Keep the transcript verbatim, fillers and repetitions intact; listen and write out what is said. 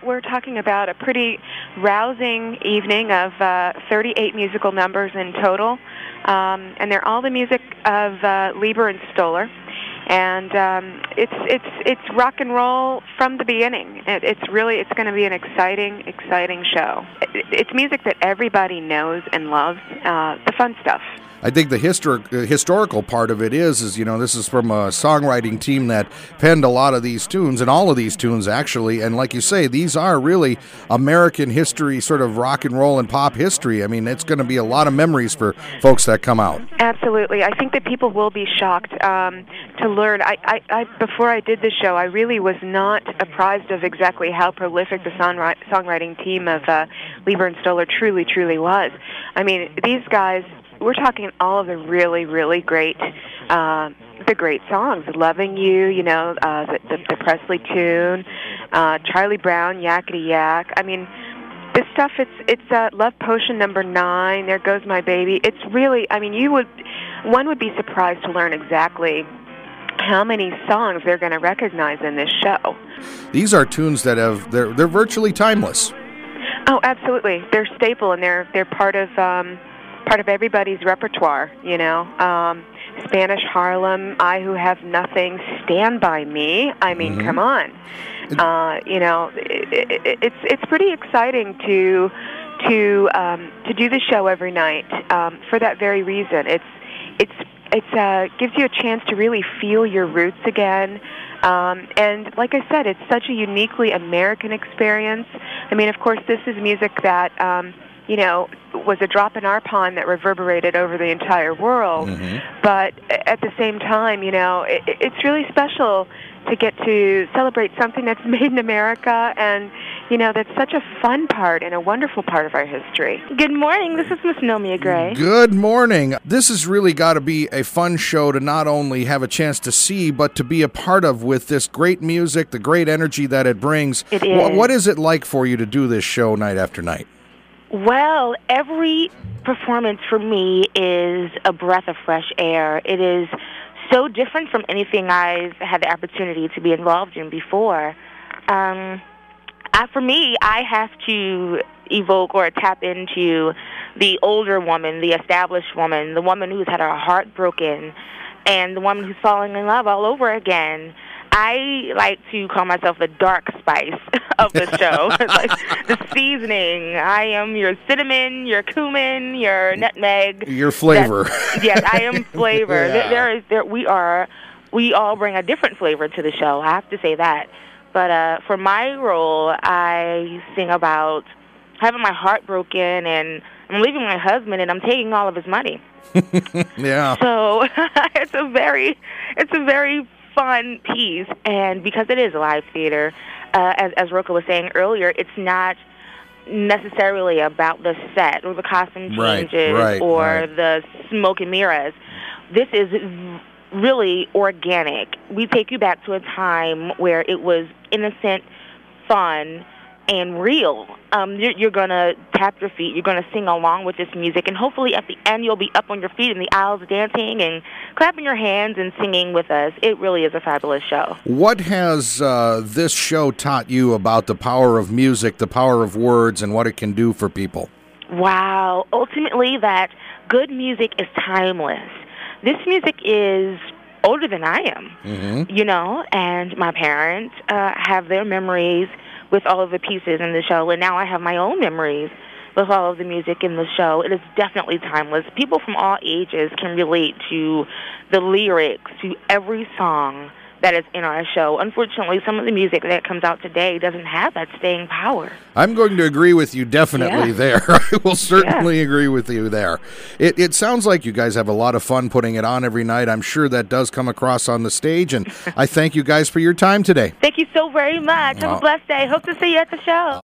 we're talking about a pretty rousing evening of uh, thirty-eight musical numbers in total, um, and they're all the music of uh, Leiber and Stoller. And um, it's it's it's rock and roll from the beginning. It, it's really it's going to be an exciting exciting show. It, it's music that everybody knows and loves. Uh, the fun stuff. I think the historic, uh, historical part of it is, is, you know, this is from a songwriting team that penned a lot of these tunes, and all of these tunes, actually. And like you say, these are really American history, sort of rock and roll and pop history. I mean, it's going to be a lot of memories for folks that come out. Absolutely. I think that people will be shocked um, to learn. I, I, I, before I did the show, I really was not apprised of exactly how prolific the songwri- songwriting team of uh, Leiber and Stoller truly, truly was. I mean, these guys... We're talking all of the really, really great, uh, the great songs. "Loving You," you know, uh, the, the, the Presley tune, uh, Charlie Brown, "Yakety Yak." I mean, this stuff. It's it's uh, "Love Potion" number nine. "There Goes My Baby." It's really. I mean, you would, one would be surprised to learn exactly how many songs they're going to recognize in this show. These are tunes that have they're they're virtually timeless. Oh, absolutely. They're staple, and they're they're part of. Um, part of everybody's repertoire, you know. Um, Spanish Harlem, "I Who Have Nothing," "Stand By Me." I mean, mm-hmm. come on. Uh, you know, it, it, it's it's pretty exciting to to um, to do the show every night um, for that very reason. It's it's it's uh, gives you a chance to really feel your roots again. Um, and like I said, it's such a uniquely American experience. I mean, of course, this is music that um, you know, was a drop in our pond that reverberated over the entire world. Mm-hmm. But at the same time, you know, it, it's really special to get to celebrate something that's made in America, and, you know, that's such a fun part and a wonderful part of our history. Good morning. This is Miss Nomia Gray. Good morning. This has really got to be a fun show to not only have a chance to see, but to be a part of, with this great music, the great energy that it brings. It is. What is it like for you to do this show night after night? Well, every performance for me is a breath of fresh air. It is so different from anything I've had the opportunity to be involved in before. Um, I, for me, I have to evoke or tap into the older woman, the established woman, the woman who's had her heart broken, and the woman who's falling in love all over again. I like to call myself the dark spice of the show. It's like the seasoning. I am your cinnamon, your cumin, your nutmeg. Your flavor. That, yes, I am flavor. Yeah. There, there is, there, we are, we all bring a different flavor to the show. I have to say that. But uh, for my role, I sing about having my heart broken, and I'm leaving my husband, and I'm taking all of his money. Yeah. So it's a very, it's a very fun piece, and because it is a live theater, uh, as, as Roka was saying earlier, it's not necessarily about the set or the costume changes right, right, or right. the smoke and mirrors. This is really organic. We take you back to a time where it was innocent, fun, and real. Um, you're, you're going to tap your feet. You're going to sing along with this music, and hopefully at the end you'll be up on your feet in the aisles dancing and clapping your hands and singing with us. It really is a fabulous show. What has uh, this show taught you about the power of music, the power of words, and what it can do for people? Wow. Ultimately, that good music is timeless. This music is older than I am, mm-hmm. you know, and my parents uh, have their memories with all of the pieces in the show, and now I have my own memories with all of the music in the show. It is definitely timeless. People from all ages can relate to the lyrics, to every song that is in our show. Unfortunately, some of the music that comes out today doesn't have that staying power. I'm going to agree with you definitely yeah. there. I will certainly yeah. agree with you there. It, it sounds like you guys have a lot of fun putting it on every night. I'm sure that does come across on the stage, and I thank you guys for your time today. Thank you so very much. Have well, a blessed day. Hope to see you at the show.